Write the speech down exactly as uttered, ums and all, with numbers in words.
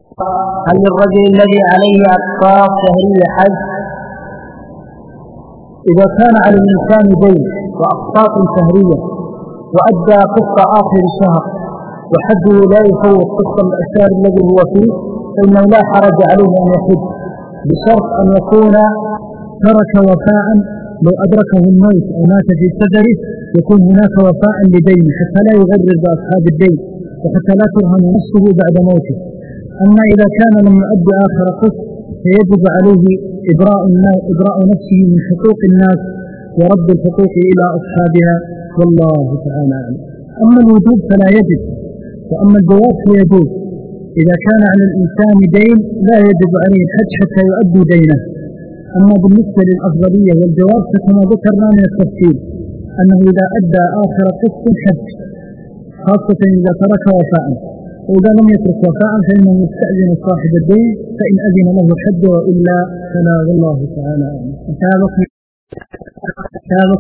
هل للرجل الذي عليه أقساط شهرية حج؟ إذا كان على الإنسان دين وأقساط شهرية وأدى قسط آخر الشهر وحجه لا يفوت قسط الأشهر الذي هو فيه فإنه لا حرج عليه أن يحج، بشرط أن يكون ترك وفاء. لو أدركه الموت أو مات في سفره يكون هناك وفاء لدين حتى لا يغرر بأصحاب الدين وحتى لا ترهن نفسه بعد موته. أما إذا كان لم يؤدي آخر قسط فيجب عليه إبراء, إبراء نفسه من حقوق الناس ورد الحقوق إلى أصحابها، والله تعالى أعلم. أما الوجوب فلا يجب، وأما الجواز فيجوز. إذا كان على الإنسان دين لا يجب عليه الحج حتى يؤدي دينه. أما بالنسبة للأفضلية والجواز فكما ذكرنا من التفصيل أنه إذا أدى آخر قسط حج، خاصة إذا ترك وفاء، وإذا لم يترك وفاء فإنه يستأذن صاحب الدين فإن أذن له الحج وإلا فلا، والله تعالى أعلم.